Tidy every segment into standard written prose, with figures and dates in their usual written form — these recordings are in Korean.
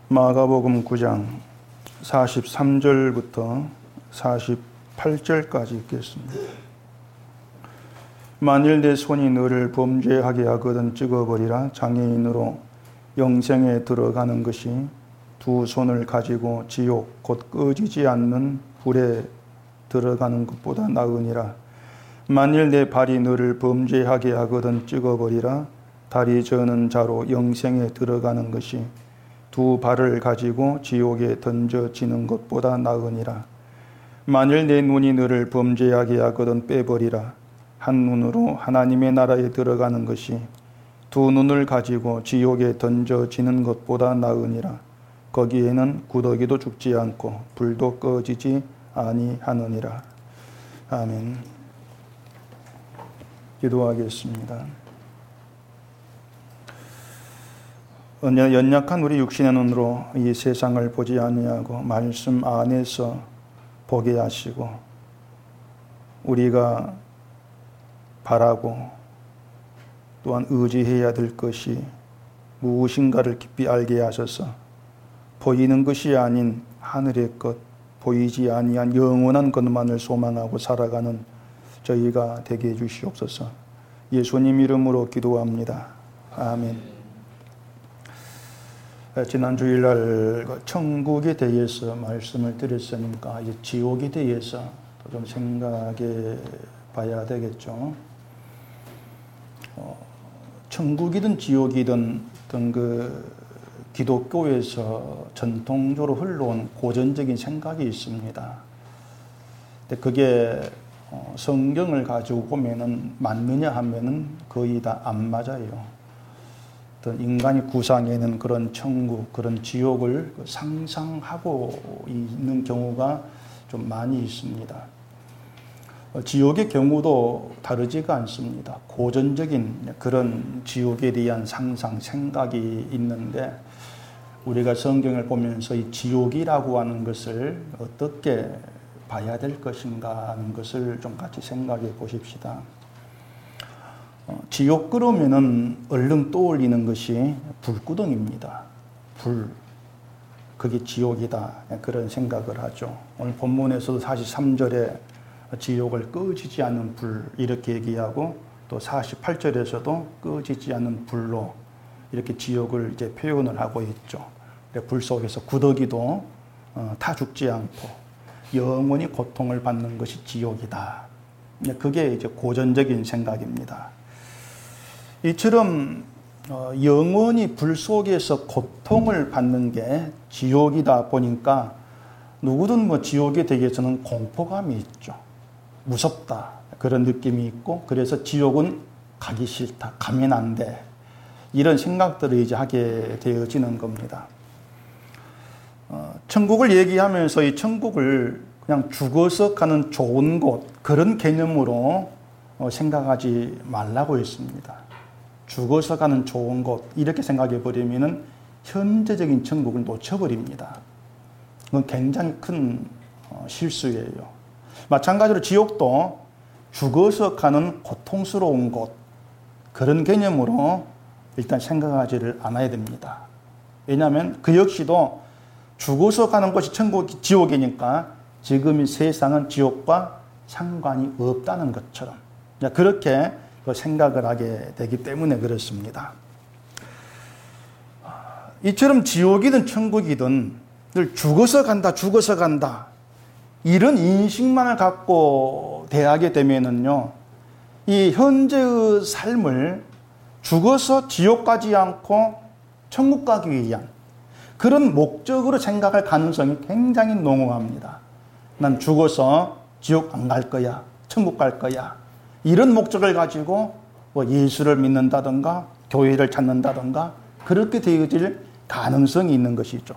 마가복음 9장 43절부터 48절까지 읽겠습니다. 만일 내 손이 너를 범죄하게 하거든 찍어버리라. 장애인으로 영생에 들어가는 것이 두 손을 가지고 지옥 곧 꺼지지 않는 불에 들어가는 것보다 나으니라. 만일 내 발이 너를 범죄하게 하거든 찍어버리라. 다리 저는 자로 영생에 들어가는 것이 두 발을 가지고 지옥에 던져지는 것보다 나으니라. 만일 내 눈이 너를 범죄하게 하거든 빼버리라. 한 눈으로 하나님의 나라에 들어가는 것이 두 눈을 가지고 지옥에 던져지는 것보다 나으니라. 거기에는 구더기도 죽지 않고 불도 꺼지지 아니하느니라. 아멘. 기도하겠습니다. 연약한 우리 육신의 눈으로 이 세상을 보지 아니하고 말씀 안에서 보게 하시고 우리가 바라고 또한 의지해야 될 것이 무엇인가를 깊이 알게 하셔서 보이는 것이 아닌 하늘의 것, 보이지 아니한 영원한 것만을 소망하고 살아가는 저희가 되게 해주시옵소서. 예수님 이름으로 기도합니다. 아멘. 지난 주일날 천국에 대해서 말씀을 드렸으니까 이제 지옥에 대해서 좀 생각해 봐야 되겠죠. 천국이든 지옥이든 어떤 그 기독교에서 전통적으로 흘러온 고전적인 생각이 있습니다. 근데 그게 성경을 가지고 보면은 맞느냐 하면은 거의 다 안 맞아요. 어떤 인간이 구상해낸 그런 천국, 그런 지옥을 상상하고 있는 경우가 좀 많이 있습니다. 지옥의 경우도 다르지가 않습니다. 고전적인 그런 지옥에 대한 상상, 생각이 있는데 우리가 성경을 보면서 이 지옥이라고 하는 것을 어떻게 봐야 될 것인가 하는 것을 좀 같이 생각해 보십시다. 지옥 그러면은 얼른 떠올리는 것이 불구덩입니다. 불, 그게 지옥이다. 그런 생각을 하죠. 오늘 본문에서도 43절에 지옥을 꺼지지 않는 불 이렇게 얘기하고 또 48절에서도 꺼지지 않는 불로 이렇게 지옥을 이제 표현을 하고 있죠. 불 속에서 구더기도 타 죽지 않고 영원히 고통을 받는 것이 지옥이다. 그게 이제 고전적인 생각입니다. 이처럼 영원히 불 속에서 고통을 받는 게 지옥이다 보니까 누구든 뭐 지옥에 대해서는 공포감이 있죠. 무섭다. 그런 느낌이 있고 그래서 지옥은 가기 싫다. 가면 안 돼. 이런 생각들을 이제 하게 되어지는 겁니다. 천국을 얘기하면서 이 천국을 그냥 죽어서 가는 좋은 곳 그런 개념으로 생각하지 말라고 했습니다. 죽어서 가는 좋은 곳 이렇게 생각해 버리면은 현재적인 천국을 놓쳐버립니다. 그건 굉장히 큰 실수예요. 마찬가지로 지옥도 죽어서 가는 고통스러운 곳 그런 개념으로 일단 생각하지를 않아야 됩니다. 왜냐하면 그 역시도 죽어서 가는 곳이 천국, 지옥이니까 지금 이 세상은 지옥과 상관이 없다는 것처럼 그렇게 생각을 하게 되기 때문에 그렇습니다. 이처럼 지옥이든 천국이든 늘 죽어서 간다, 죽어서 간다 이런 인식만을 갖고 대하게 되면은요, 이 현재의 삶을 죽어서 지옥 가지 않고 천국 가기 위한 그런 목적으로 생각할 가능성이 굉장히 농후합니다. 난 죽어서 지옥 안 갈 거야, 천국 갈 거야. 이런 목적을 가지고 뭐 예수를 믿는다든가 교회를 찾는다든가 그렇게 되어질 가능성이 있는 것이죠.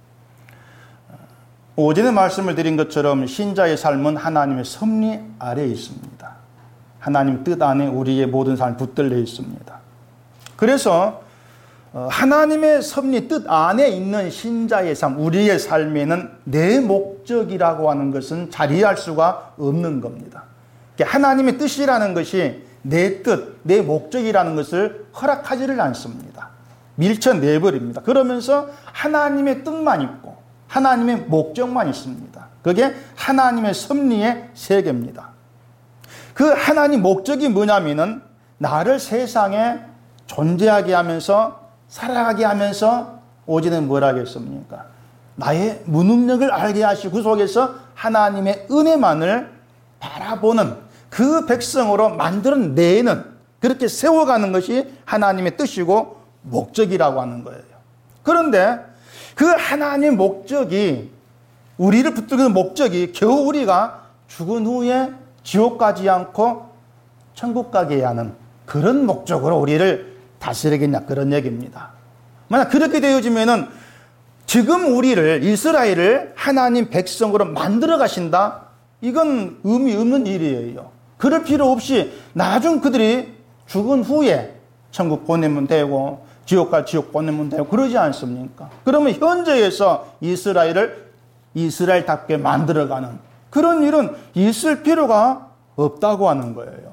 오전에 말씀을 드린 것처럼 신자의 삶은 하나님의 섭리 아래에 있습니다. 하나님 뜻 안에 우리의 모든 삶이 붙들려 있습니다. 그래서 하나님의 섭리 뜻 안에 있는 신자의 삶, 우리의 삶에는 내 목적이라고 하는 것은 자리할 수가 없는 겁니다. 하나님의 뜻이라는 것이 내 뜻, 내 목적이라는 것을 허락하지를 않습니다. 밀쳐내버립니다. 그러면서 하나님의 뜻만 있고 하나님의 목적만 있습니다. 그게 하나님의 섭리의 세계입니다. 그 하나님 목적이 뭐냐면은 나를 세상에 존재하게 하면서 살아가게 하면서 오직은 뭐라 하겠습니까? 나의 무능력을 알게 하시고 그 속에서 하나님의 은혜만을 바라보는 그 백성으로 만들어내는, 그렇게 세워가는 것이 하나님의 뜻이고 목적이라고 하는 거예요. 그런데 그 하나님의 목적이, 우리를 붙들는 목적이 겨우 우리가 죽은 후에 지옥 가지 않고 천국 가게 하는 그런 목적으로 우리를 다스리겠냐, 그런 얘기입니다. 만약 그렇게 되어지면은 지금 우리를, 이스라엘을 하나님 백성으로 만들어 가신다? 이건 의미 없는 일이에요. 그럴 필요 없이 나중 그들이 죽은 후에 천국 보내면 되고 지옥 갈 지옥 보내면 되고 그러지 않습니까? 그러면 현재에서 이스라엘을 이스라엘답게 만들어가는 그런 일은 있을 필요가 없다고 하는 거예요.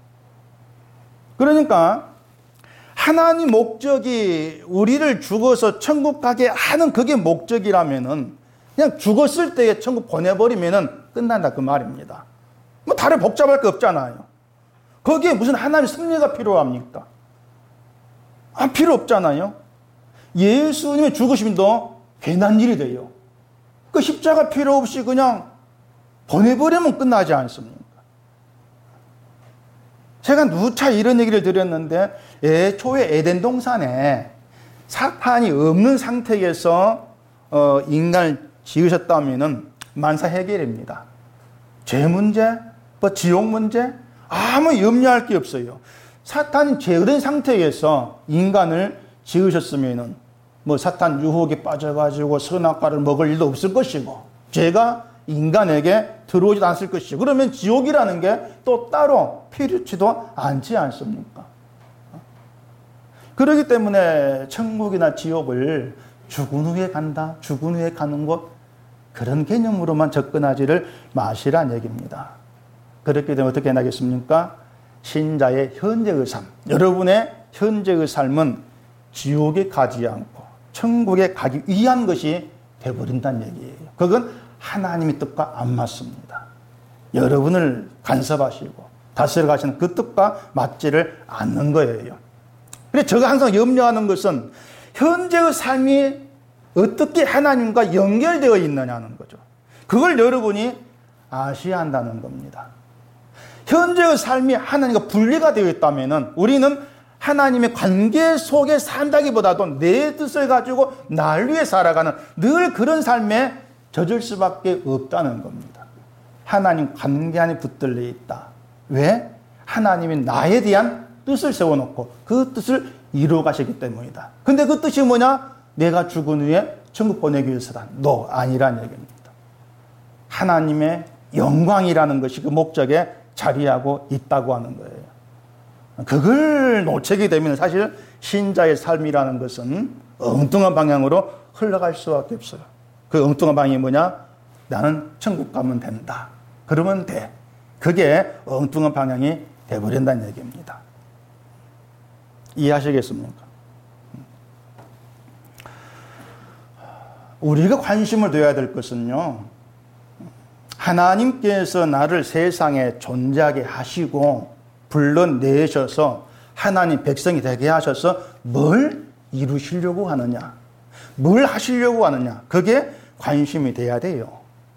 그러니까 하나님 목적이 우리를 죽어서 천국 가게 하는 그게 목적이라면은 그냥 죽었을 때에 천국 보내버리면은 끝난다, 그 말입니다. 뭐 다른 복잡할 거 없잖아요. 거기에 무슨 하나님 섭리가 필요합니까? 필요 없잖아요. 예수님의 죽으심도 괜한 일이 돼요. 그 십자가 필요 없이 그냥 보내버리면 끝나지 않습니까? 제가 누차 이런 얘기를 드렸는데, 애초에 에덴 동산에 사탄이 없는 상태에서 인간을 지으셨다면은 만사 해결입니다. 죄 문제, 뭐 지옥 문제, 아무 염려할 게 없어요. 사탄이 죄된 상태에서 인간을 지으셨으면은 뭐 사탄 유혹에 빠져가지고 선악과를 먹을 일도 없을 것이고, 죄가 인간에게 들어오지도 않을 것이고, 그러면 지옥이라는 게 또 따로 필요치도 않지 않습니까? 그렇기 때문에 천국이나 지옥을 죽은 후에 간다, 죽은 후에 가는 곳, 그런 개념으로만 접근하지를 마시란 얘기입니다. 그렇게 되면 어떻게 나겠습니까? 신자의 현재의 삶, 여러분의 현재의 삶은 지옥에 가지 않고 천국에 가기 위한 것이 되어버린다는 얘기예요. 그건 하나님의 뜻과 안 맞습니다. 여러분을 간섭하시고 다스려 가시는 그 뜻과 맞지를 않는 거예요. 그래서 제가 항상 염려하는 것은 현재의 삶이 어떻게 하나님과 연결되어 있느냐는 거죠. 그걸 여러분이 아셔야 한다는 겁니다. 현재의 삶이 하나님과 분리가 되어 있다면 우리는 하나님의 관계 속에 산다기보다도 내 뜻을 가지고 날 위해 살아가는 늘 그런 삶에 젖을 수밖에 없다는 겁니다. 하나님 관계 안에 붙들려 있다. 왜? 하나님이 나에 대한 뜻을 세워놓고 그 뜻을 이루어 가시기 때문이다. 근데 그 뜻이 뭐냐? 내가 죽은 후에 천국 보내기 위해서다. 너 아니란 얘기입니다. 하나님의 영광이라는 것이 그 목적에 자리하고 있다고 하는 거예요. 그걸 놓치게 되면 사실 신자의 삶이라는 것은 엉뚱한 방향으로 흘러갈 수밖에 없어요. 그 엉뚱한 방향이 뭐냐? 나는 천국 가면 된다. 그러면 돼. 그게 엉뚱한 방향이 돼버린다는 얘기입니다. 이해하시겠습니까? 우리가 관심을 둬야 될 것은요, 하나님께서 나를 세상에 존재하게 하시고 불러내셔서 하나님 백성이 되게 하셔서 뭘 이루시려고 하느냐, 뭘 하시려고 하느냐, 그게 관심이 돼야 돼요.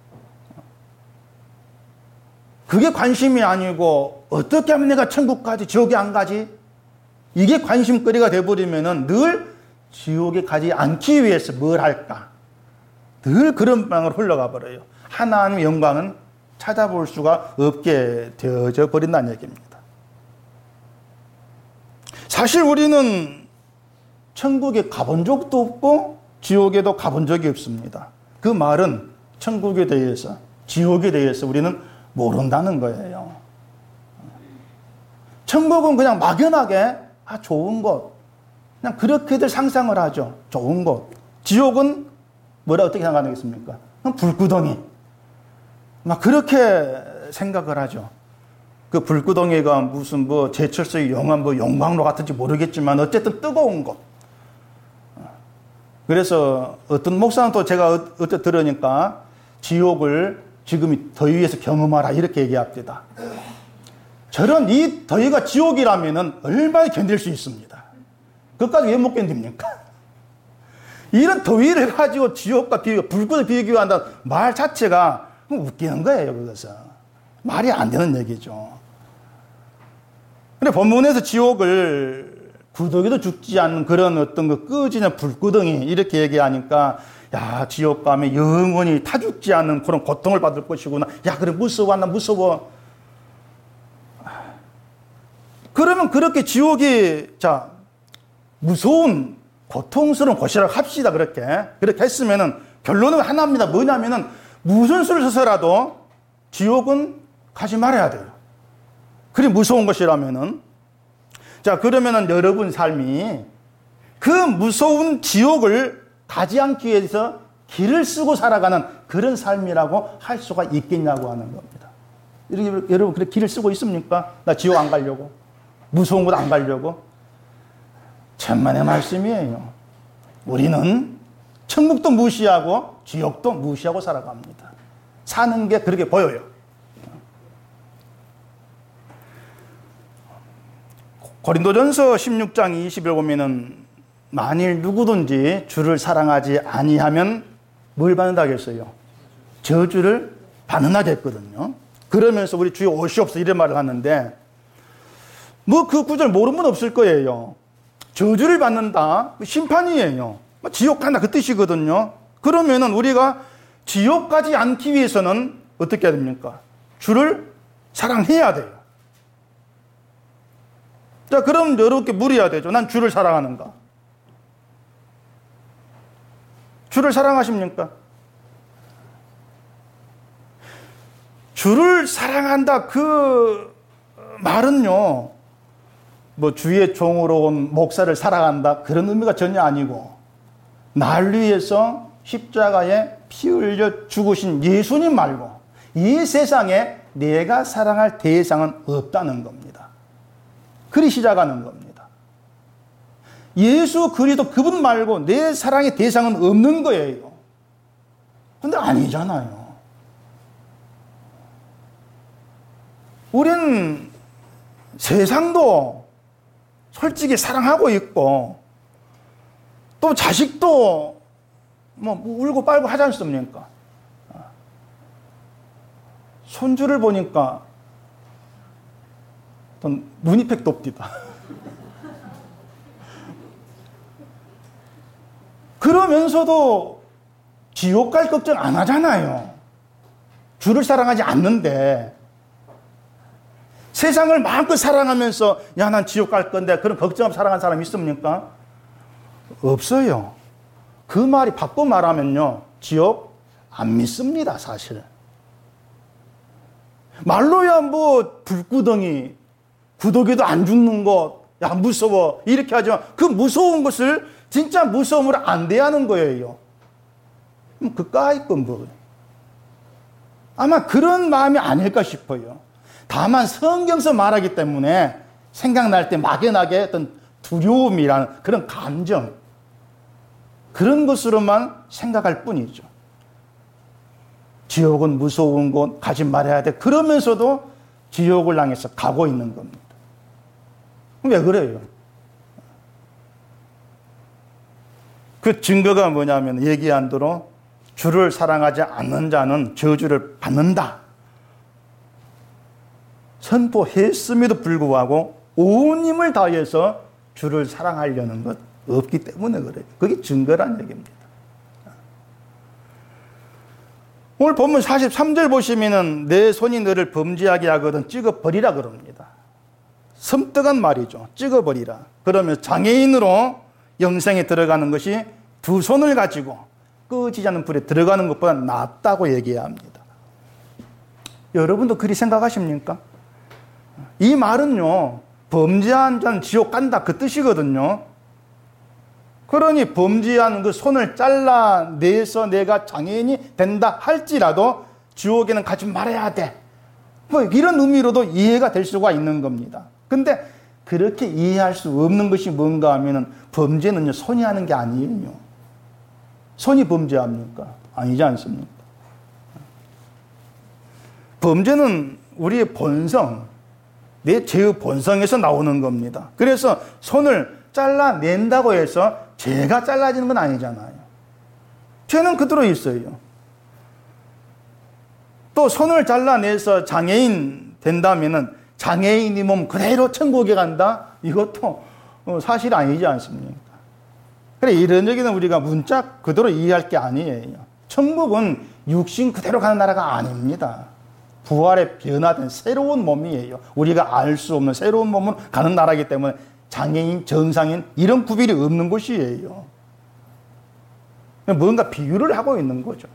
그게 관심이 아니고 어떻게 하면 내가 천국 가지, 지옥에 안 가지, 이게 관심거리가 돼버리면은 늘 지옥에 가지 않기 위해서 뭘 할까, 늘 그런 방향으로 흘러가 버려요. 하나님의 영광은 찾아볼 수가 없게 되어져 버린다는 얘기입니다. 사실 우리는 천국에 가본 적도 없고 지옥에도 가본 적이 없습니다. 그 말은 천국에 대해서, 지옥에 대해서 우리는 모른다는 거예요. 천국은 그냥 막연하게 좋은 곳, 그냥 그렇게들 상상을 하죠. 좋은 곳. 지옥은 뭐라 어떻게 생각하겠습니까? 불구덩이. 막 그렇게 생각을 하죠. 그 불구덩이가 무슨 뭐 제철소의 영화 뭐 용광로 같은지 모르겠지만 어쨌든 뜨거운 곳. 그래서 어떤 목사는 또 제가 어떻게 들으니까 지옥을 지금 더위에서 경험하라 이렇게 얘기합니다. 저런 이 더위가 지옥이라면 얼마나 견딜 수 있습니다. 그것까지 왜 못 견딥니까? 이런 더위를 가지고 지옥과 불꽃을 비교한다는 말 자체가 웃기는 거예요. 그것은 말이 안 되는 얘기죠. 근데 본문에서 지옥을 구더기도 죽지 않는 그런 어떤 그 꺼지는 불구덩이 이렇게 얘기하니까 야, 지옥 가면 영원히 타 죽지 않는 그런 고통을 받을 것이구나. 야, 그래 무서워. 나 무서워. 그러면 그렇게 지옥이 자 무서운 고통스러운 곳이라고 합시다. 그렇게 했으면은 결론은 하나입니다. 뭐냐면은 무슨 수를 써서라도 지옥은 가지 말아야 돼요. 그리 무서운 것이라면은. 자, 그러면은 여러분 삶이 그 무서운 지옥을 가지 않기 위해서 길을 쓰고 살아가는 그런 삶이라고 할 수가 있겠냐고 하는 겁니다. 여러분 그렇게 길을 쓰고 있습니까? 나 지옥 안 가려고. 무서운 곳 안 가려고. 천만의 말씀이에요. 우리는 천국도 무시하고 지옥도 무시하고 살아갑니다. 사는 게 그렇게 보여요. 고린도전서 16장 20을 보면은 만일 누구든지 주를 사랑하지 아니하면 뭘 받는다 하겠어요? 저주를 받는다 했거든요. 그러면서 우리 주여 오시옵소서 이런 말을 하는데 뭐 그 구절 모르는 분 없을 거예요. 저주를 받는다, 심판이에요. 지옥 간다 그 뜻이거든요. 그러면은 우리가 지옥 가지 않기 위해서는 어떻게 해야 됩니까? 주를 사랑해야 돼요. 자, 그럼 여러분께 물어야 되죠. 난 주를 사랑하는가? 주를 사랑하십니까? 주를 사랑한다 그 말은요, 뭐 주의 종으로 온 목사를 사랑한다 그런 의미가 전혀 아니고 날 위해서 십자가에 피 흘려 죽으신 예수님 말고 이 세상에 내가 사랑할 대상은 없다는 겁니다. 그리 시작하는 겁니다. 예수 그리스도 그분 말고 내 사랑의 대상은 없는 거예요. 근데 아니잖아요. 우린 세상도 솔직히 사랑하고 있고 또 자식도 뭐 울고 빨고 하지 않습니까? 손주를 보니까 눈이 팩 돕디다. 그러면서도 지옥 갈 걱정 안 하잖아요. 주를 사랑하지 않는데 세상을 마음껏 사랑하면서 야, 난 지옥 갈 건데 그런 걱정 없이 살아가는 사람이 있습니까? 없어요. 그 말이 바꿔 말하면요, 지옥 안 믿습니다, 사실. 말로야 뭐 불구덩이, 구더기도 안 죽는 것, 야 무서워 이렇게 하지만 그 무서운 것을 진짜 무서움으로 안 대하는 거예요. 그까이 건 뭐. 아마 그런 마음이 아닐까 싶어요. 다만 성경서 말하기 때문에 생각날 때 막연하게 어떤 두려움이라는 그런 감정, 그런 것으로만 생각할 뿐이죠. 지옥은 무서운 곳 가지 말아야 돼. 그러면서도 지옥을 향해서 가고 있는 겁니다. 왜 그래요? 그 증거가 뭐냐면 얘기한 대로 주를 사랑하지 않는 자는 저주를 받는다 선포했음에도 불구하고 온 힘을 다해서 주를 사랑하려는 것 없기 때문에 그래요. 그게 증거란 얘기입니다. 오늘 본문 43절 보시면은 내 손이 너를 범죄하게 하거든 찍어버리라 그럽니다. 섬뜩한 말이죠. 찍어버리라. 그러면 장애인으로 영생에 들어가는 것이 두 손을 가지고 꺼지지 않는 불에 들어가는 것보다 낫다고 얘기해야 합니다. 여러분도 그리 생각하십니까? 이 말은요, 범죄한 자는 지옥 간다 그 뜻이거든요. 그러니 범죄한 그 손을 잘라내서 내가 장애인이 된다 할지라도 지옥에는 가지 말아야 돼. 뭐 이런 의미로도 이해가 될 수가 있는 겁니다. 근데 그렇게 이해할 수 없는 것이 뭔가 하면은 범죄는요, 손이 하는 게 아니에요. 손이 범죄합니까? 아니지 않습니까? 범죄는 우리의 본성, 내 죄의 본성에서 나오는 겁니다. 그래서 손을 잘라낸다고 해서 죄가 잘라지는 건 아니잖아요. 죄는 그대로 있어요. 또 손을 잘라내서 장애인 된다면은 장애인이 몸 그대로 천국에 간다? 이것도 사실 아니지 않습니까? 그래, 이런 얘기는 우리가 문짝 그대로 이해할 게 아니에요. 천국은 육신 그대로 가는 나라가 아닙니다. 부활에 변화된 새로운 몸이에요. 우리가 알 수 없는 새로운 몸으로 가는 나라이기 때문에 장애인, 정상인 이런 구별이 없는 곳이에요. 뭔가 비유를 하고 있는 거죠.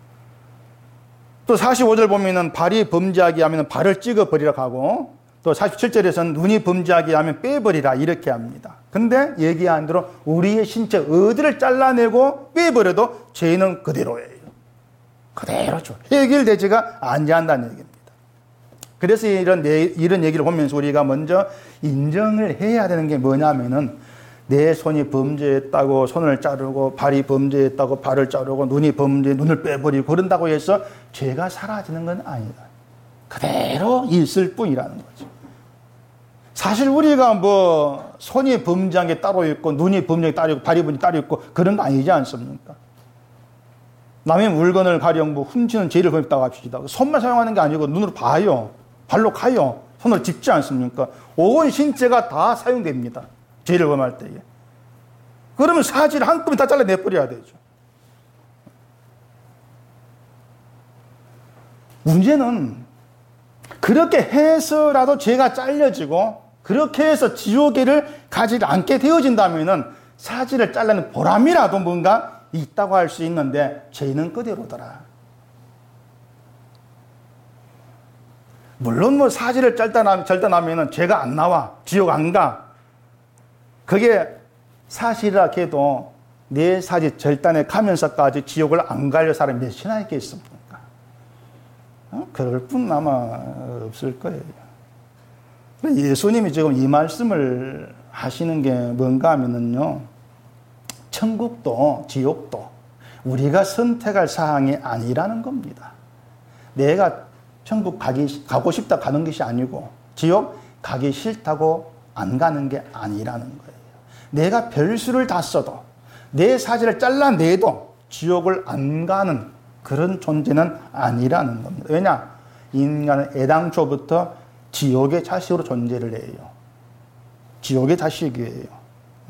또 45절 보면은 발이 범죄하게 하면 발을 찍어버리라고 하고, 또 47절에서는 눈이 범죄하게 하면 빼버리라 이렇게 합니다. 근데 얘기한 대로 우리의 신체 어디를 잘라내고 빼버려도 죄는 그대로예요. 그대로죠. 해결되지가 않는다는 얘기입니다. 그래서 이런 얘기를 보면서 우리가 먼저 인정을 해야 되는 게 뭐냐면은, 내 손이 범죄했다고 손을 자르고, 발이 범죄했다고 발을 자르고, 눈이 눈을 빼버리고 그런다고 해서 죄가 사라지는 건 아니다. 그대로 있을 뿐이라는 거죠. 사실 우리가 뭐 손이 범죄한 게 따로 있고, 눈이 범죄한 게 따로 있고, 발이 범죄한 게 따로 있고 그런 거 아니지 않습니까? 남의 물건을 가령 뭐 훔치는 죄를 범했다고 합시다. 손만 사용하는 게 아니고 눈으로 봐요. 발로 가요. 손을 짚지 않습니까? 온 신체가 다 사용됩니다. 죄를 범할 때에. 그러면 사지를 한꺼번에 다 잘라내버려야 되죠. 문제는 그렇게 해서라도 죄가 잘려지고 그렇게 해서 지옥에를 가지 않게 되어진다면 사지를 잘라낸 보람이라도 뭔가 있다고 할 수 있는데 죄는 그대로더라. 물론 뭐 사지를 절단하면 죄가 안 나와. 지옥 안 가. 그게 사실이라 해도 내 사지 절단에 가면서까지 지옥을 안 갈 사람이 몇이나 있겠습니까? 그럴 뿐 아마 없을 거예요. 예수님이 지금 이 말씀을 하시는 게 뭔가 하면은요, 천국도 지옥도 우리가 선택할 사항이 아니라는 겁니다. 내가 천국 가고 싶다 가는 것이 아니고, 지옥 가기 싫다고 안 가는 게 아니라는 거예요. 내가 별수를 다 써도, 내 사지를 잘라내도 지옥을 안 가는 그런 존재는 아니라는 겁니다. 왜냐? 인간은 애당초부터 지옥의 자식으로 존재를 해요. 지옥의 자식이에요.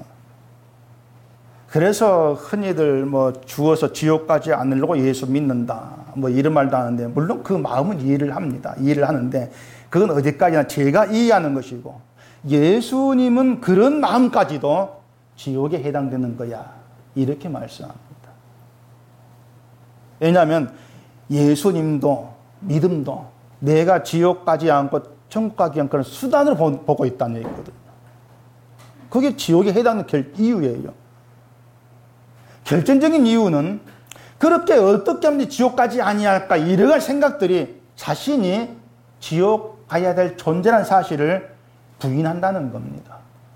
그래서 흔히들 뭐 죽어서 지옥 가지 않으려고 예수 믿는다, 뭐 이런 말도 하는데, 물론 그 마음은 이해를 합니다. 이해를 하는데, 그건 어디까지나 제가 이해하는 것이고, 예수님은 그런 마음까지도 지옥에 해당되는 거야, 이렇게 말씀합니다. 왜냐하면 예수님도 믿음도 내가 지옥 가지 않고 천국 가기 않고 수단으로 보고 있다는 얘기거든요. 그게 지옥에 해당되는 이유예요. 결정적인 이유는 그렇게 어떻게 하면 지옥 가지 아니할까 이러한 생각들이 자신이 지옥 가야 될 존재라는 사실을 부인한다는 겁니다.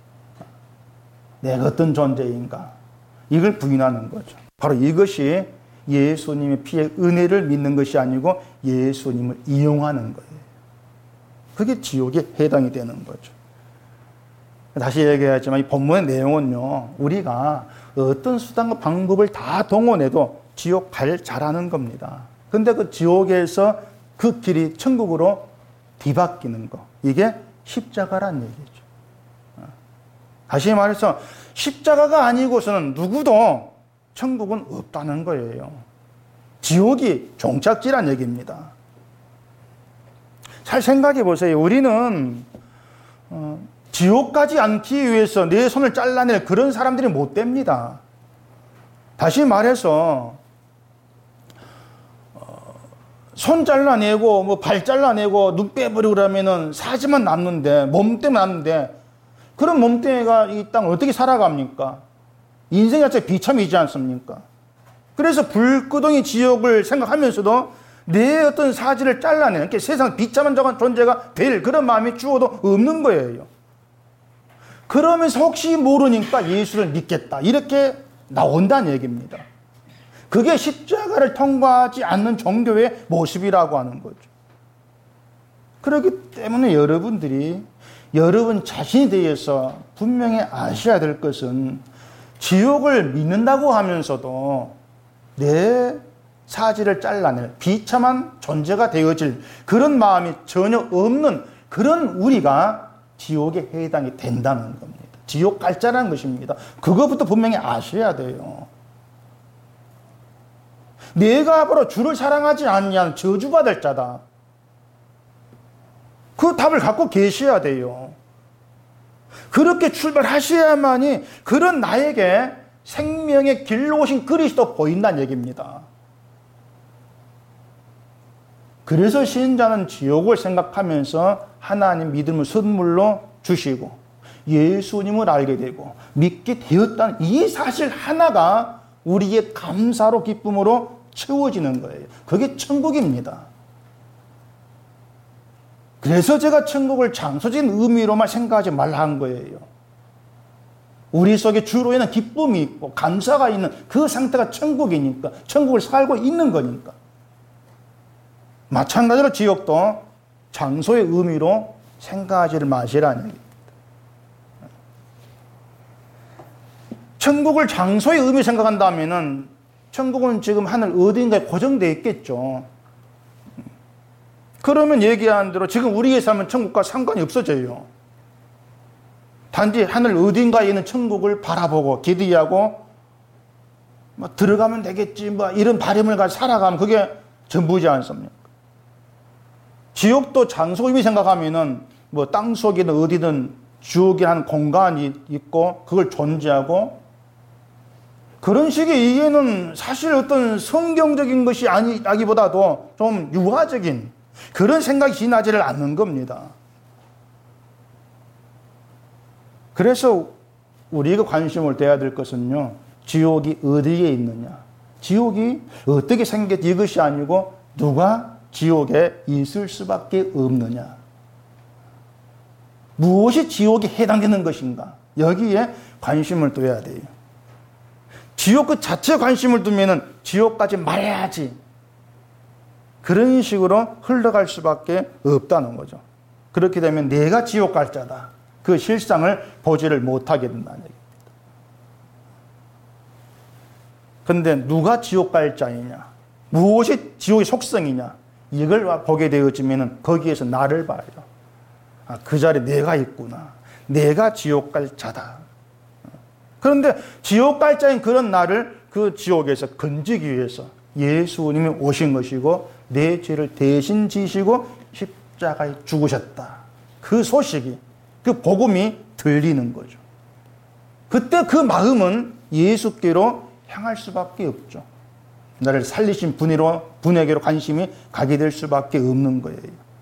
내가 어떤 존재인가, 이걸 부인하는 거죠. 바로 이것이 예수님의 피의 은혜를 믿는 것이 아니고 예수님을 이용하는 거예요. 그게 지옥에 해당이 되는 거죠. 다시 얘기하지만 이 본문의 내용은요, 우리가 어떤 수단과 방법을 다 동원해도 지옥 갈 자라는 겁니다. 근데 그 지옥에서 그 길이 천국으로 뒤바뀌는 거, 이게 십자가란 얘기죠. 다시 말해서 십자가가 아니고서는 누구도 천국은 없다는 거예요. 지옥이 종착지란 얘기입니다. 잘 생각해 보세요. 우리는 지옥 가지 않기 위해서 내 손을 잘라낼 그런 사람들이 못 됩니다. 다시 말해서 손 잘라내고 뭐 발 잘라내고 눈 빼버리고 그러면은 사지만 남는데, 몸 때문에 남는데, 그런 몸뚱이가 이 땅을 어떻게 살아갑니까? 인생 자체가 비참이지 않습니까? 그래서 불구덩이 지옥을 생각하면서도 내 어떤 사지를 잘라내는, 세상 비참한 존재가 될 그런 마음이 주어도 없는 거예요. 그러면서 혹시 모르니까 예수를 믿겠다, 이렇게 나온다는 얘기입니다. 그게 십자가를 통과하지 않는 종교의 모습이라고 하는 거죠. 그렇기 때문에 여러분들이 여러분 자신에 대해서 분명히 아셔야 될 것은 지옥을 믿는다고 하면서도 내 사지를 잘라낼 비참한 존재가 되어질 그런 마음이 전혀 없는 그런 우리가 지옥에 해당이 된다는 겁니다. 지옥 갈 자라는 것입니다. 그것부터 분명히 아셔야 돼요. 내가 바로 주를 사랑하지 않냐는 저주받을 자다. 그 답을 갖고 계셔야 돼요. 그렇게 출발하셔야만이 그런 나에게 생명의 길로 오신 그리스도 보인다는 얘기입니다. 그래서 신자는 지옥을 생각하면서 하나님 믿음을 선물로 주시고 예수님을 알게 되고 믿게 되었다는 이 사실 하나가 우리의 감사로 기쁨으로 채워지는 거예요. 그게 천국입니다. 그래서 제가 천국을 장소적인 의미로만 생각하지 말라 한 거예요. 우리 속에 주로 있는 기쁨이 있고 감사가 있는 그 상태가 천국이니까, 천국을 살고 있는 거니까. 마찬가지로 지옥도 장소의 의미로 생각하지를 마시라는 얘기입니다. 천국을 장소의 의미로 생각한다면은 천국은 지금 하늘 어딘가에 고정되어 있겠죠. 그러면 얘기한 대로 지금 우리의 삶은 천국과 상관이 없어져요. 단지 하늘 어딘가에 있는 천국을 바라보고 기대하고 뭐 들어가면 되겠지 뭐 이런 바람을 가지고 살아가면 그게 전부지 않습니까? 지옥도 장소 의미 생각하면은 뭐 땅속이든 어디든 지옥이라는 공간이 있고 그걸 존재하고 그런 식의 이해는 사실 어떤 성경적인 것이 아니기보다도 좀 유화적인 그런 생각이 지나지를 않는 겁니다. 그래서 우리가 관심을 둬야 될 것은요, 지옥이 어디에 있느냐, 지옥이 어떻게 생겼지 이것이 아니고 누가 지옥에 있을 수밖에 없느냐, 무엇이 지옥에 해당되는 것인가, 여기에 관심을 둬야 돼요. 지옥 그 자체에 관심을 두면은 지옥까지 말해야지 그런 식으로 흘러갈 수밖에 없다는 거죠. 그렇게 되면 내가 지옥 갈 자다, 그 실상을 보지를 못하게 된다는 얘기입니다. 그런데 누가 지옥 갈 자이냐, 무엇이 지옥의 속성이냐, 이걸 보게 되어지면 거기에서 나를 봐요. 아, 그 자리에 내가 있구나, 내가 지옥 갈 자다. 그런데 지옥 갈 자인 그런 나를 그 지옥에서 건지기 위해서 예수님이 오신 것이고 내 죄를 대신 지시고 십자가에 죽으셨다. 그 소식이, 그 복음이 들리는 거죠. 그때 그 마음은 예수께로 향할 수밖에 없죠. 나를 살리신 분에게로 관심이 가게 될 수밖에 없는 거예요.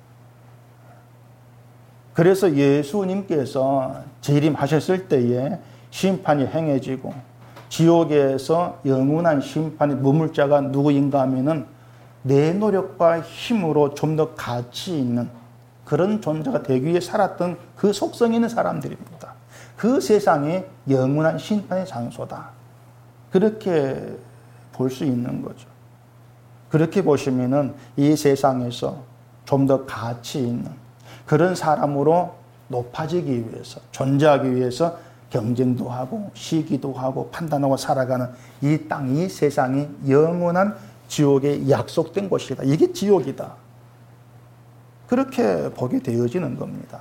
그래서 예수님께서 재림하셨을 때에 심판이 행해지고 지옥에서 영원한 심판이 머물 자가 누구인가 하면은 내 노력과 힘으로 좀 더 가치 있는 그런 존재가 되기 위해 살았던 그 속성 있는 사람들입니다. 그 세상이 영원한 심판의 장소다. 그렇게 볼 수 있는 거죠. 그렇게 보시면은 이 세상에서 좀 더 가치 있는 그런 사람으로 높아지기 위해서, 존재하기 위해서 경쟁도 하고 시기도 하고 판단하고 살아가는 이 땅, 이 세상이 영원한 지옥에 약속된 곳이다. 이게 지옥이다. 그렇게 보게 되어지는 겁니다.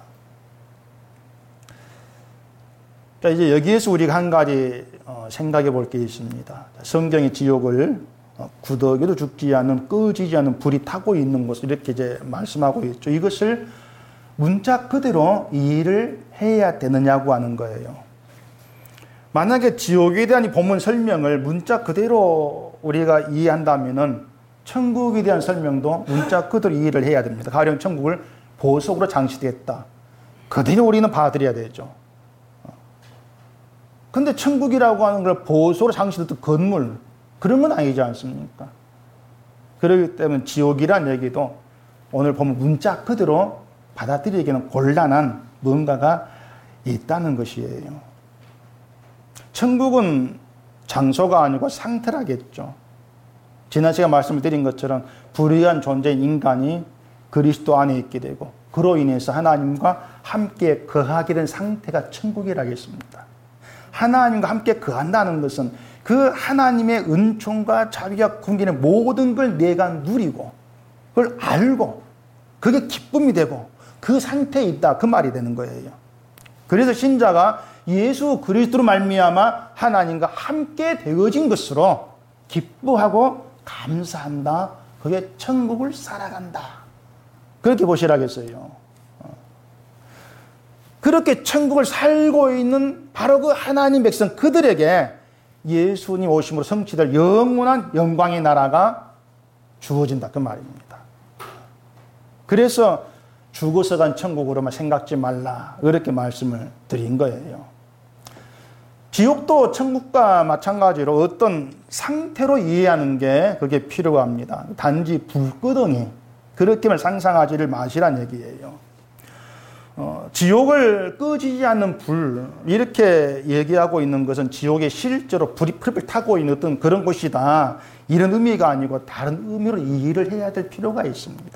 자, 이제 여기에서 우리가 한 가지 생각해 볼 게 있습니다. 성경의 지옥을 구더기도 죽지 않는, 꺼지지 않는 불이 타고 있는 곳을 이렇게 이제 말씀하고 있죠. 이것을 문자 그대로 이해를 해야 되느냐고 하는 거예요. 만약에 지옥에 대한 이 본문 설명을 문자 그대로 우리가 이해한다면은 천국에 대한 설명도 문자 그대로 이해를 해야 됩니다. 가령 천국을 보석으로 장식했다. 그대로 우리는 받아들여야 되죠. 근데 천국이라고 하는 걸 보석으로 장식했던 건물, 그런 건 아니지 않습니까? 그렇기 때문에 지옥이란 얘기도 오늘 보면 문자 그대로 받아들이기는 곤란한 뭔가가 있다는 것이에요. 천국은 장소가 아니고 상태라겠죠. 지난 시간에 말씀을 드린 것처럼 불의한 존재인 인간이 그리스도 안에 있게 되고 그로 인해서 하나님과 함께 거하게 된 상태가 천국이라겠습니다. 하나님과 함께 거한다는 것은 그 하나님의 은총과 자비가 kum기는 모든 걸 내가 누리고 그걸 알고 그게 기쁨이 되고 그 상태에 있다, 그 말이 되는 거예요. 그래서 신자가 예수 그리스도로 말미암아 하나님과 함께 되어진 것으로 기뻐하고 감사한다. 그게 천국을 살아간다. 그렇게 보시라겠어요. 그렇게 천국을 살고 있는 바로 그 하나님 백성 그들에게 예수님 오심으로 성취될 영원한 영광의 나라가 주어진다. 그 말입니다. 그래서 죽어서 간 천국으로만 생각지 말라. 그렇게 말씀을 드린 거예요. 지옥도 천국과 마찬가지로 어떤 상태로 이해하는 게 그게 필요합니다. 단지 불끄덩이 그렇게만 상상하지를 마시란 얘기예요. 지옥을 꺼지지 않는 불 이렇게 얘기하고 있는 것은 지옥에 실제로 불이 풀풀 타고 있는 어떤 그런 곳이다. 이런 의미가 아니고 다른 의미로 이해를 해야 될 필요가 있습니다.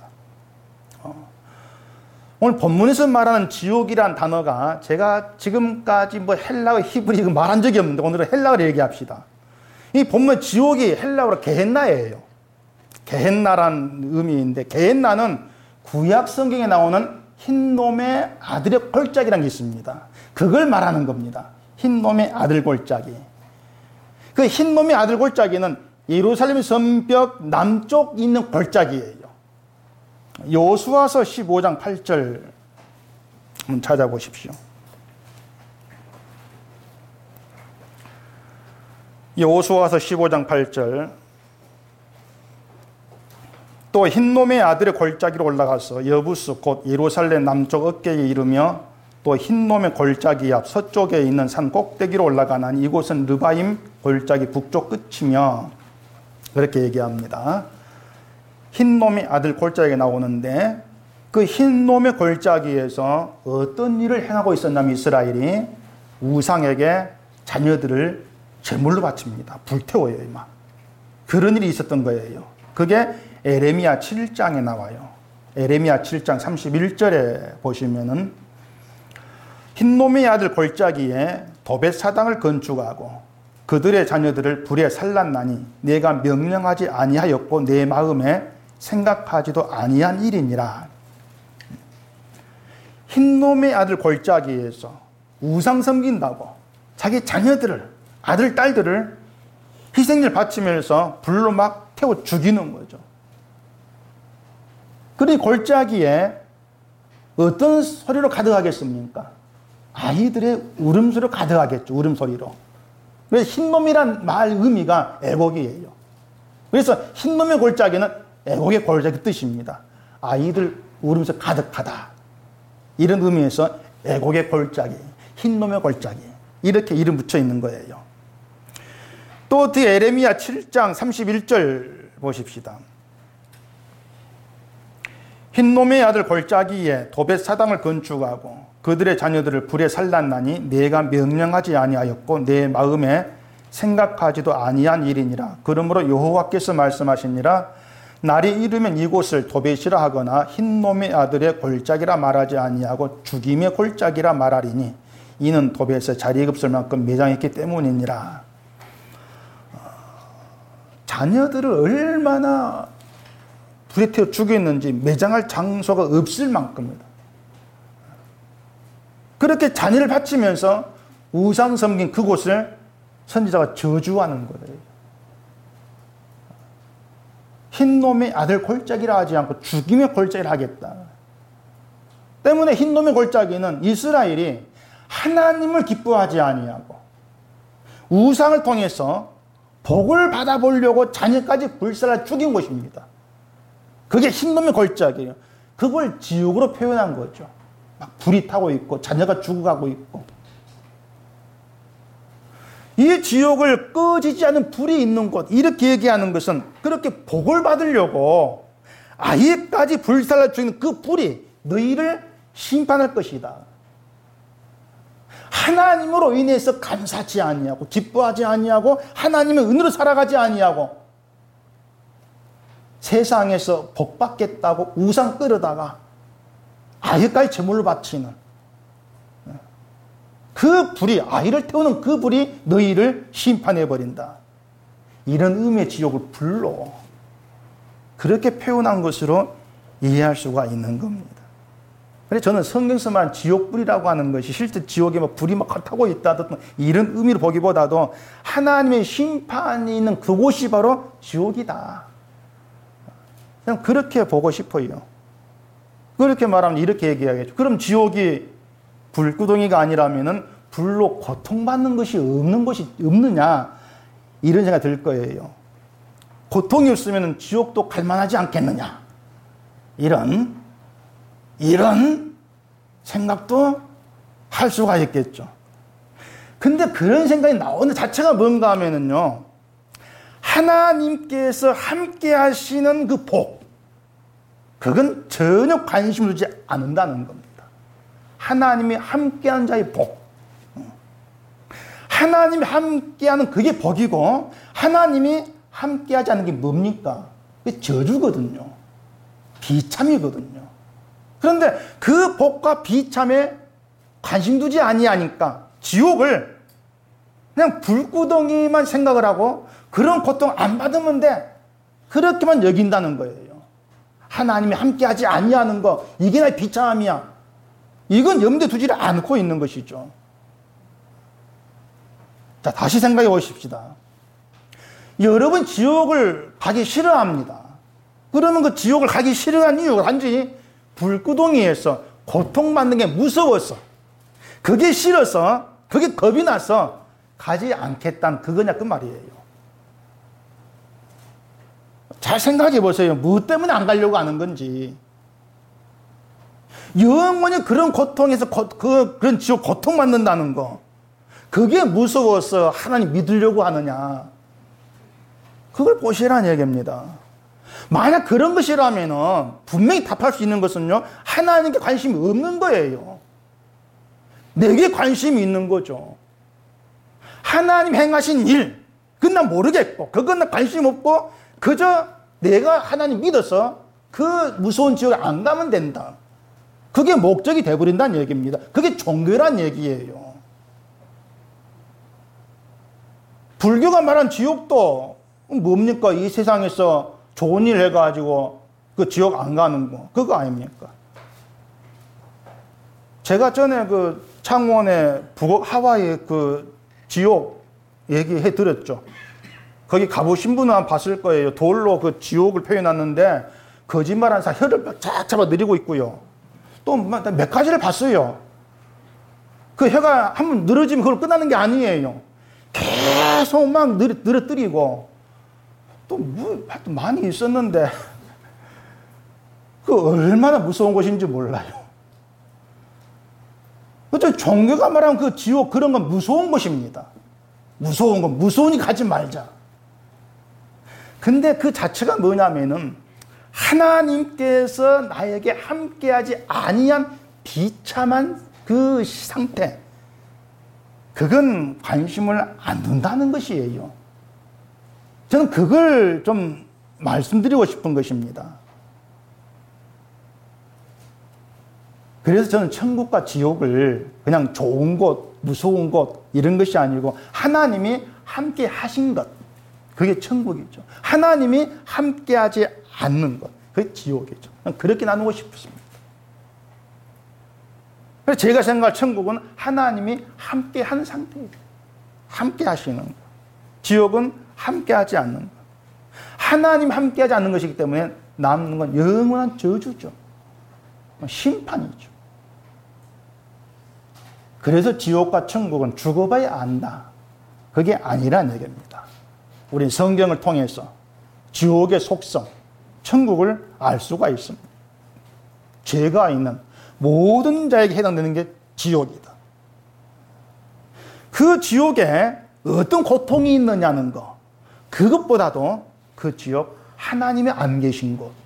오늘 본문에서 말하는 지옥이란 단어가 제가 지금까지 헬라어, 히브리 말한 적이 없는데 오늘은 헬라어를 얘기합시다. 이 본문 지옥이 헬라어로 게헨나예요. 게헨나라는 의미인데 게헨나는 구약 성경에 나오는 흰놈의 아들의 골짜기라는 게 있습니다. 그걸 말하는 겁니다. 흰놈의 아들 골짜기. 그 흰놈의 아들 골짜기는 예루살렘 성벽 남쪽 있는 골짜기예요. 여호수아서 15장 8절 한번 찾아보십시오. 여호수아서 15장 8절 또 흰놈의 아들의 골짜기로 올라가서 여부스 곧 예루살렘 남쪽 어깨에 이르며 또 흰놈의 골짜기 앞 서쪽에 있는 산 꼭대기로 올라가나니 이곳은 르바임 골짜기 북쪽 끝이며 그렇게 얘기합니다. 흰놈의 아들 골짜기가 나오는데 그 흰놈의 골짜기에서 어떤 일을 행하고 있었냐면 이스라엘이 우상에게 자녀들을 제물로 바칩니다. 불태워요. 막. 그런 일이 있었던 거예요. 그게 에레미야 7장에 나와요. 에레미야 7장 31절에 보시면은 흰놈의 아들 골짜기에 도벳사당을 건축하고 그들의 자녀들을 불에 살랐나니 내가 명령하지 아니하였고 내 마음에 생각하지도 아니한 일이니라. 흰놈의 아들 골짜기에서 우상 섬긴다고 자기 자녀들을 아들 딸들을 희생을 바치면서 불로 막 태워 죽이는 거죠. 그러니 골짜기에 어떤 소리로 가득하겠습니까? 아이들의 울음소리로 가득하겠죠. 울음소리로. 그래서 흰놈이란 말 의미가 애곡이에요. 그래서 흰놈의 골짜기는 애곡의 골짜기 뜻입니다. 아이들 울음소리 가득하다. 이런 의미에서 애곡의 골짜기, 흰놈의 골짜기 이렇게 이름 붙여 있는 거예요. 또 그 에레미야 7장 31절 보십시다. 흰놈의 아들 골짜기에 도벳사당을 건축하고 그들의 자녀들을 불에 살랐나니 내가 명령하지 아니하였고 내 마음에 생각하지도 아니한 일이니라. 그러므로 여호와께서 말씀하시니라. 날이 이르면 이곳을 도벳이라 하거나 흰놈의 아들의 골짜기라 말하지 아니하고 죽임의 골짜기라 말하리니 이는 도벳에 자리에 없을 만큼 매장했기 때문이니라. 자녀들을 얼마나 불에 태워 죽였는지 매장할 장소가 없을 만큼이다. 그렇게 자녀를 바치면서 우상 섬긴 그곳을 선지자가 저주하는 거예요. 흰놈의 아들 골짜기라 하지 않고 죽임의 골짜기를 하겠다. 때문에 흰놈의 골짜기는 이스라엘이 하나님을 기뻐하지 아니하고 우상을 통해서 복을 받아보려고 자녀까지 불살라 죽인 것입니다. 그게 흰놈의 골짜기예요. 그걸 지옥으로 표현한 거죠. 막 불이 타고 있고 자녀가 죽어가고 있고. 이 지옥을 꺼지지 않은 불이 있는 곳 이렇게 얘기하는 것은 그렇게 복을 받으려고 아예까지 불살라 죽이는 그 불이 너희를 심판할 것이다. 하나님으로 인해서 감사하지 아니하고 기뻐하지 아니하고 하나님의 은혜로 살아가지 아니하고 세상에서 복 받겠다고 우상 끌어다가 아이까지 제물로 바치는 그 불이, 아이를 태우는 그 불이 너희를 심판해버린다. 이런 의미의 지옥을 불로 그렇게 표현한 것으로 이해할 수가 있는 겁니다. 그래서 저는 성경에서 말한 지옥불이라고 하는 것이 실제 지옥에 막 불이 막 타고 있다 이런 의미로 보기보다도 하나님의 심판이 있는 그곳이 바로 지옥이다. 그냥 그렇게 보고 싶어요. 그렇게 말하면 이렇게 얘기하겠죠. 그럼 지옥이 불구덩이가 아니라면은 불로 고통받는 것이 없느냐 이런 생각이 들 거예요. 고통이 없으면 지옥도 갈만하지 않겠느냐 이런 생각도 할 수가 있겠죠. 근데 그런 생각이 나오는 자체가 뭔가 하면은요, 하나님께서 함께 하시는 그 복, 그건 전혀 관심을 두지 않는다는 겁니다. 하나님이 함께하는 자의 복, 하나님이 함께하는 그게 복이고, 하나님이 함께하지 않는 게 뭡니까? 그게 저주거든요. 비참이거든요. 그런데 그 복과 비참에 관심 두지 아니하니까 지옥을 그냥 불구덩이만 생각을 하고 그런 고통 안 받으면 돼. 그렇게만 여긴다는 거예요. 하나님이 함께하지 아니하는 거, 이게 나의 비참함이야. 이건 염두에 두지 않고 있는 것이죠. 자, 다시 생각해 보십시다. 여러분 지옥을 가기 싫어합니다. 그러면 그 지옥을 가기 싫어한 이유가 단지 불구덩이에서 고통받는 게 무서워서, 그게 싫어서, 그게 겁이 나서 가지 않겠다는 그거냐 그 말이에요. 잘 생각해 보세요. 무엇 때문에 안 가려고 하는 건지. 영원히 그런 고통에서 그런 지옥 고통받는다는 거, 그게 무서워서 하나님 믿으려고 하느냐, 그걸 보시라는 얘기입니다. 만약 그런 것이라면은 분명히 답할 수 있는 것은요, 하나님께 관심이 없는 거예요. 내게 관심이 있는 거죠. 하나님 행하신 일, 그건 난 모르겠고, 그건 난 관심 없고, 그저 내가 하나님 믿어서 그 무서운 지옥에 안 가면 된다. 그게 목적이 되어버린다는 얘기입니다. 그게 종교란 얘기예요. 불교가 말한 지옥도 뭡니까? 이 세상에서 좋은 일 해가지고 그 지옥 안 가는 거, 그거 아닙니까? 제가 전에 그 창원의 하와이 그 지옥 얘기해 드렸죠. 거기 가보신 분은 아마 봤을 거예요. 돌로 그 지옥을 표현했는데 거짓말한 사람 혀를 쫙 잡아 내리고 있고요. 또 몇 가지를 봤어요. 그 혀가 한번 늘어지면 그걸 끝나는 게 아니에요. 계속 막 늘어뜨리고, 또 뭐 많이 있었는데 그 얼마나 무서운 곳인지 몰라요. 어쩌면 종교가 말하는 그 지옥, 그런 건 무서운 곳입니다. 무서운 건 무서우니 가지 말자. 근데 그 자체가 뭐냐면은 하나님께서 나에게 함께하지 아니한 비참한 그 상태, 그건 관심을 안 둔다는 것이에요. 저는 그걸 좀 말씀드리고 싶은 것입니다. 그래서 저는 천국과 지옥을 그냥 좋은 곳, 무서운 곳 이런 것이 아니고 하나님이 함께 하신 것, 그게 천국이죠. 하나님이 함께하지 않는 것, 그게 지옥이죠. 그렇게 나누고 싶습니다. 그래서 제가 생각할 천국은 하나님이 함께한 상태예요. 함께 하시는 것. 지옥은 함께하지 않는 것. 하나님 함께하지 않는 것이기 때문에 남는 건 영원한 저주죠. 심판이죠. 그래서 지옥과 천국은 죽어봐야 안다, 그게 아니란 얘기입니다. 우린 성경을 통해서 지옥의 속성, 천국을 알 수가 있습니다. 죄가 있는 모든 자에게 해당되는 게 지옥이다. 그 지옥에 어떤 고통이 있느냐는 거, 그것보다도 그 지옥, 하나님이 안 계신 곳,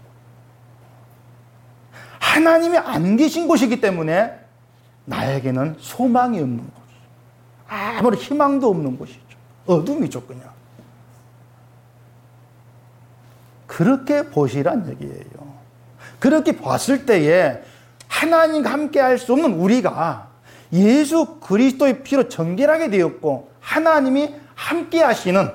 하나님이 안 계신 곳이기 때문에 나에게는 소망이 없는 곳, 아무런 희망도 없는 곳이죠. 어둠이죠, 그냥. 그렇게 보시란 얘기예요. 그렇게 봤을 때에 하나님과 함께 할 수 없는 우리가 예수 그리스도의 피로 정결하게 되었고 하나님이 함께 하시는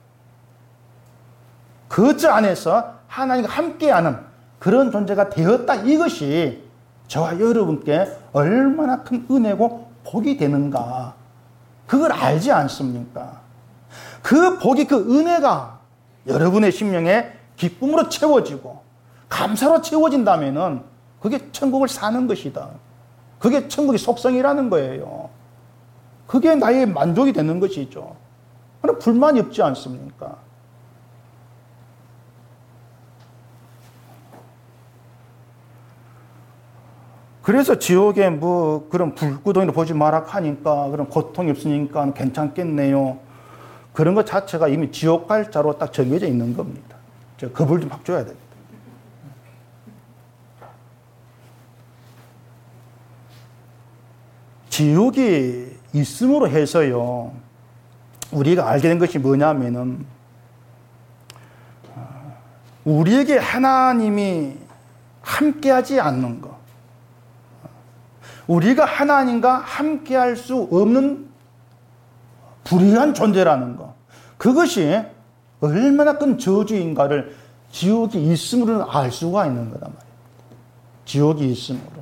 그 안에서 하나님과 함께하는 그런 존재가 되었다. 이것이 저와 여러분께 얼마나 큰 은혜고 복이 되는가. 그걸 알지 않습니까? 그 복이, 그 은혜가 여러분의 심령에 기쁨으로 채워지고 감사로 채워진다면은 그게 천국을 사는 것이다. 그게 천국의 속성이라는 거예요. 그게 나의 만족이 되는 것이죠. 그럼 불만이 없지 않습니까? 그래서 지옥에 뭐 그런 불구덩이를 보지 마라 하니까 그런 고통이 없으니까 괜찮겠네요. 그런 것 자체가 이미 지옥 갈 자로 딱 정해져 있는 겁니다. 저 겁을 좀 확 줘야 됩니다. 지옥이 있음으로 해서요, 우리가 알게 된 것이 뭐냐면은, 우리에게 하나님이 함께하지 않는 것, 우리가 하나님과 함께할 수 없는 불의한 존재라는 것, 그것이 얼마나 큰 저주인가를 지옥이 있음으로 알 수가 있는 거단 말이에요. 지옥이 있음으로.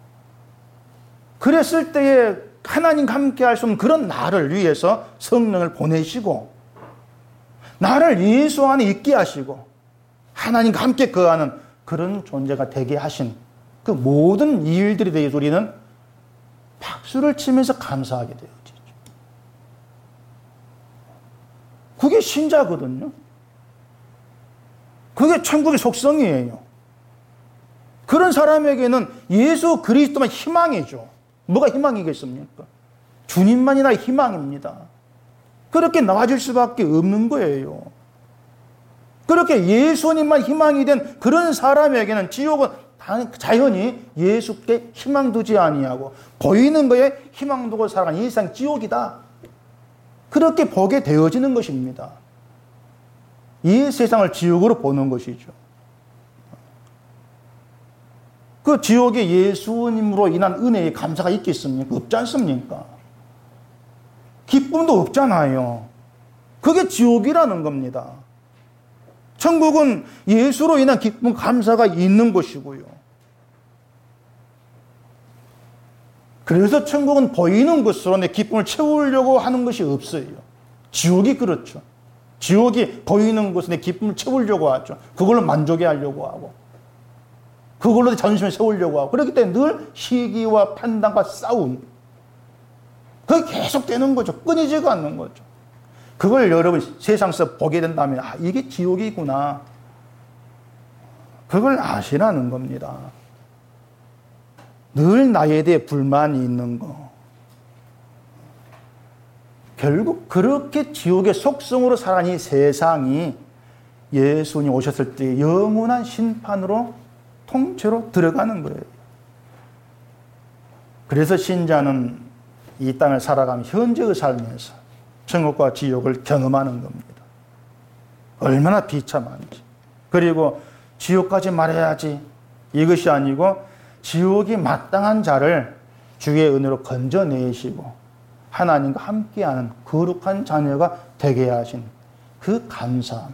그랬을 때에 하나님과 함께 할 수 없는 그런 나를 위해서 성령을 보내시고 나를 예수 안에 있게 하시고 하나님과 함께 거하는 그런 존재가 되게 하신 그 모든 일들에 대해서 우리는 박수를 치면서 감사하게 되어지죠. 그게 신자거든요. 그게 천국의 속성이에요. 그런 사람에게는 예수 그리스도만 희망이죠. 뭐가 희망이겠습니까? 주님만이 희망입니다. 그렇게 나아질 수밖에 없는 거예요. 그렇게 예수님만 희망이 된 그런 사람에게는 지옥은 자연히 예수께 희망 두지 아니하고 보이는 거에 희망 두고 살아가는 이 세상 지옥이다. 그렇게 보게 되어지는 것입니다. 이 세상을 지옥으로 보는 것이죠. 그 지옥에 예수님으로 인한 은혜의 감사가 있겠습니까? 없지 않습니까? 기쁨도 없잖아요. 그게 지옥이라는 겁니다. 천국은 예수로 인한 기쁨, 감사가 있는 것이고요. 그래서 천국은 보이는 것으로 내 기쁨을 채우려고 하는 것이 없어요. 지옥이 그렇죠. 지옥이 보이는 것으로 내 기쁨을 채우려고 하죠. 그걸로 만족해 하려고 하고. 그걸로 자존심을 세우려고 하고. 그렇기 때문에 늘 시기와 판단과 싸움. 그게 계속 되는 거죠. 끊이지가 않는 거죠. 그걸 여러분 세상에서 보게 된다면 이게 지옥이구나. 그걸 아시라는 겁니다. 늘 나에 대해 불만이 있는 거. 결국 그렇게 지옥의 속성으로 살아가는 이 세상이 예수님 오셨을 때 영원한 심판으로 통째로 들어가는 거예요. 그래서 신자는 이 땅을 살아가면 현재의 삶에서 천국과 지옥을 경험하는 겁니다. 얼마나 비참한지. 그리고 지옥까지 말해야지. 이것이 아니고 지옥이 마땅한 자를 주의 은혜로 건져내시고 하나님과 함께하는 거룩한 자녀가 되게 하신 그 감사함,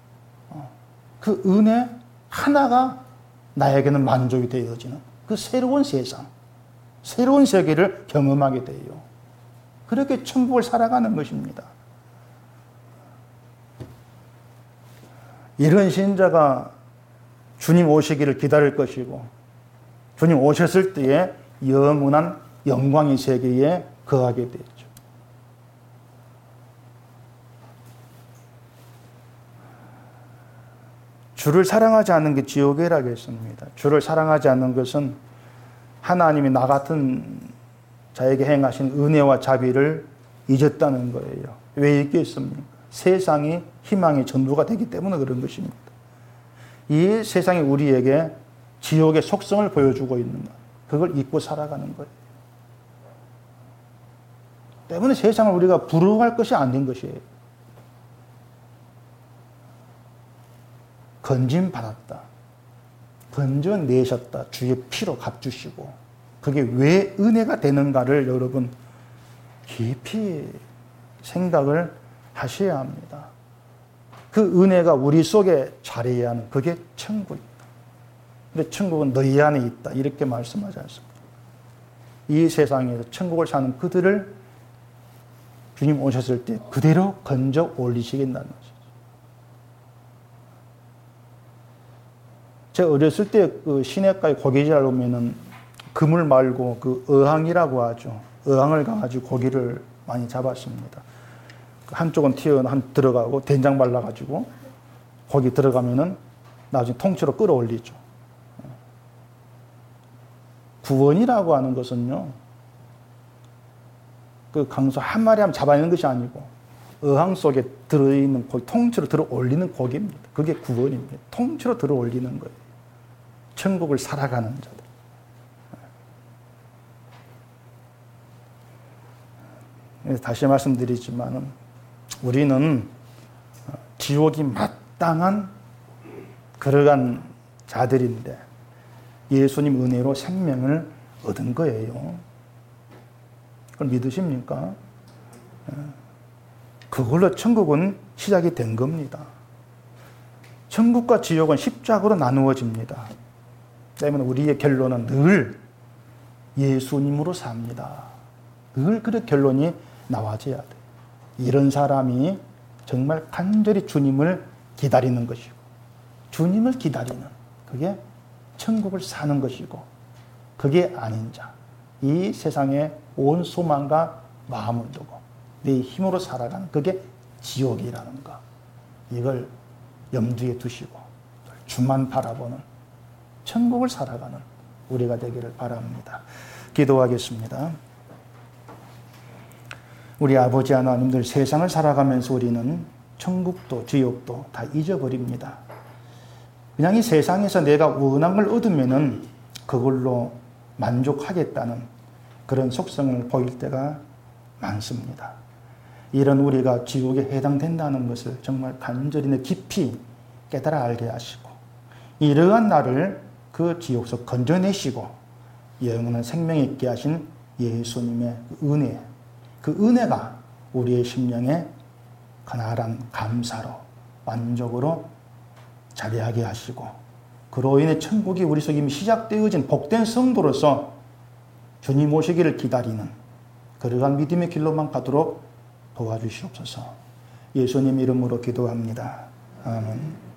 그 은혜 하나가 나에게는 만족이 되어지는 그 새로운 세상, 새로운 세계를 경험하게 돼요. 그렇게 천국을 살아가는 것입니다. 이런 신자가 주님 오시기를 기다릴 것이고 주님 오셨을 때에 영원한 영광의 세계에 거하게 되죠. 주를 사랑하지 않는 게 지옥이라겠습니다. 주를 사랑하지 않는 것은 하나님이 나 같은 자에게 행하신 은혜와 자비를 잊었다는 거예요. 왜 잊겠습니까? 세상이 희망의 전부가 되기 때문에 그런 것입니다. 이 세상이 우리에게 지옥의 속성을 보여주고 있는 것, 그걸 잊고 살아가는 거예요. 때문에 세상을 우리가 부러워할 것이 아닌 것이에요. 건짐받았다. 건져내셨다. 주의 피로 값주시고. 그게 왜 은혜가 되는가를 여러분 깊이 생각을 하셔야 합니다. 그 은혜가 우리 속에 자리해야 하는 그게 천국입니다. 근데 천국은 너희 안에 있다. 이렇게 말씀하지 않습니다. 이 세상에서 천국을 사는 그들을 주님 오셨을 때 그대로 건져 올리시겠다는 것이죠. 제가 어렸을 때 그 시내가에 고기질 오면은 그물 말고 그 어항이라고 하죠. 어항을 가가지고 고기를 많이 잡았습니다. 한쪽은 들어가고 된장 발라가지고 고기 들어가면은 나중에 통째로 끌어올리죠. 구원이라고 하는 것은요, 그 강소 한 마리 하면 잡아내는 것이 아니고 어항 속에 들어있는 고기, 통째로 들어 올리는 고기입니다. 그게 구원입니다. 통째로 들어 올리는 거예요. 천국을 살아가는 자들. 다시 말씀드리지만 우리는 지옥이 마땅한 걸어간 자들인데 예수님 은혜로 생명을 얻은 거예요. 그걸 믿으십니까? 그걸로 천국은 시작이 된 겁니다. 천국과 지옥은 십자가로 나누어집니다. 때문에 우리의 결론은 늘 예수님으로 삽니다. 늘 그런 결론이 나와져야 돼. 이런 사람이 정말 간절히 주님을 기다리는 것이고, 주님을 기다리는 그게 천국을 사는 것이고, 그게 아닌 자, 이 세상에 온 소망과 마음을 두고 내 힘으로 살아가는 그게 지옥이라는 거, 이걸 염두에 두시고 주만 바라보는 천국을 살아가는 우리가 되기를 바랍니다. 기도하겠습니다. 우리 아버지 하나님들, 세상을 살아가면서 우리는 천국도 지옥도 다 잊어버립니다. 그냥 이 세상에서 내가 원한 걸 얻으면은 그걸로 만족하겠다는 그런 속성을 보일 때가 많습니다. 이런 우리가 지옥에 해당된다는 것을 정말 간절히 깊이 깨달아 알게 하시고, 이러한 나를 그 지옥에서 건져내시고 영원한 생명에 있게 하신 예수님의 은혜, 그 은혜가 우리의 심령에 가나란 감사로 만족으로 자리하게 하시고, 그로 인해 천국이 우리 속에 이미 시작되어진 복된 성도로서 주님 오시기를 기다리는 그러한 믿음의 길로만 가도록 도와주시옵소서. 예수님 이름으로 기도합니다. 아멘.